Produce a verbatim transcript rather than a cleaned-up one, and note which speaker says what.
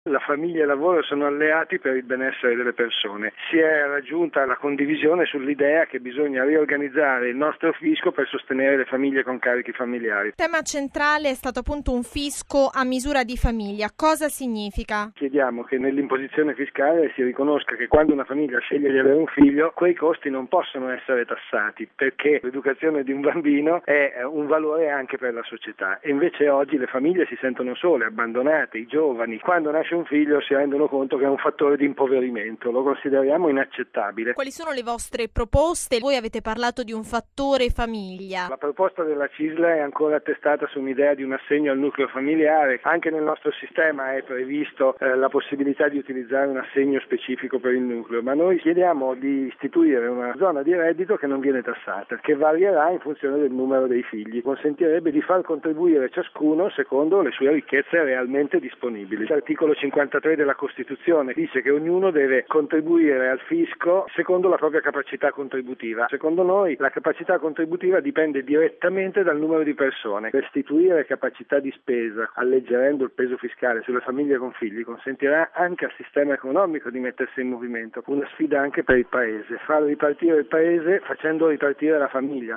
Speaker 1: La famiglia e il lavoro sono alleati per il benessere delle persone. Si è raggiunta la condivisione sull'idea che bisogna riorganizzare il nostro fisco per sostenere le famiglie con carichi familiari.
Speaker 2: Il tema centrale è stato appunto un fisco a misura di famiglia. Cosa significa?
Speaker 1: Chiediamo che nell'imposizione fiscale si riconosca che quando una famiglia sceglie di avere un figlio, quei costi non possono essere tassati, perché l'educazione di un bambino è un valore anche per la società. E invece oggi le famiglie si sentono sole, abbandonate, i giovani. Quando nasce un figlio si rendono conto che è un fattore di impoverimento, lo consideriamo inaccettabile.
Speaker 2: Quali sono le vostre proposte? Voi avete parlato di un fattore famiglia.
Speaker 1: La proposta della C I S L è ancora attestata su un'idea di un assegno al nucleo familiare. Anche nel nostro sistema è previsto eh, la possibilità di utilizzare un assegno specifico per il nucleo, ma noi chiediamo di istituire una zona di reddito che non viene tassata, che varierà in funzione del numero dei figli, consentirebbe di far contribuire ciascuno secondo le sue ricchezze realmente disponibili. L'articolo cinquantatré della Costituzione dice che ognuno deve contribuire al fisco secondo la propria capacità contributiva. Secondo noi la capacità contributiva dipende direttamente dal numero di persone. Restituire capacità di spesa, alleggerendo il peso fiscale sulle famiglie con figli, consentirà anche al sistema economico di mettersi in movimento. Una sfida anche per il Paese, far ripartire il Paese facendo ripartire la famiglia.